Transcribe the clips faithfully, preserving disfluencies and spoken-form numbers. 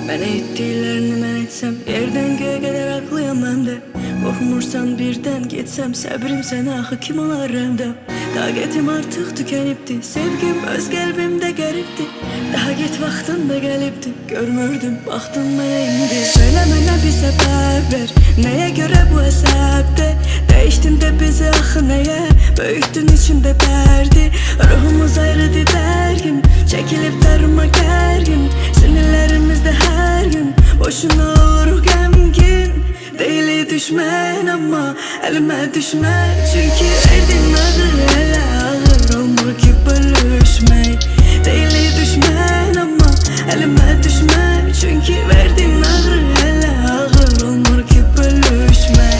Mənə etdiklərini mən etsəm, yerdən göyə qədər haqlıyam mən də. Qorxmursan birdən getsəm, səbrim sənə axı kim olar rəmdə. Taqətim artıq tükənibdi, sevgim öz qəlbimdə qəribdi. Daha get vaxtın da gəlibdi, görmürdüm, baxdın mənə indi. Söylə mənə bir səbəb ver, nəyə görə bu əsəbdə dəyişdin də bizi axı nəyə, böyütdün içində dərdi. Ruhumuz ayrıdı dərgin, çəkilib darıma gərgin. Sinirlərimizdə hər gün boşuna oluruq qəmgin. Deyili düşmən amma əlimə düşmə, çünki verdin ağır, elə ağır olmur ki bölüşmək. Deyili düşmən amma əlimə düşmə, çünki verdin ağır, elə ağır olmur ki bölüşmək.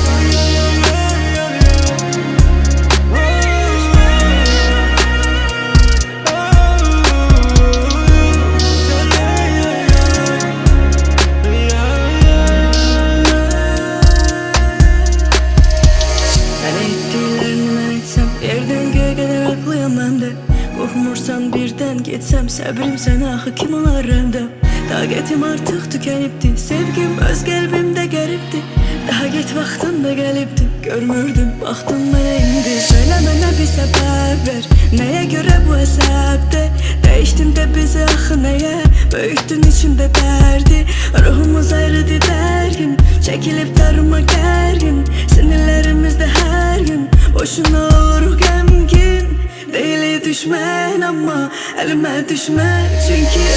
Qorxmursan birdən getsəm, səbrim sənə axı kim olar rəmdə. Taqətim artıq tükənibdi, sevgim öz qəlbimdə qəribdi. Daha get vaxtın da gəlibdi, görmürdüm, baxdın mənə indi. Söylə mənə bir səbəb ver, nəyə görə bu əsəbdə dəyişdin də bizi axı nəyə, böyütdün içində dərdi. Ruhumuz ayrıdı dərgin, çəkilib darıma gərgin. Sinirlərimizdə hər gün boşuna oluruq qəmgin. Deyili düşmən amma əlimə düşmə, çünki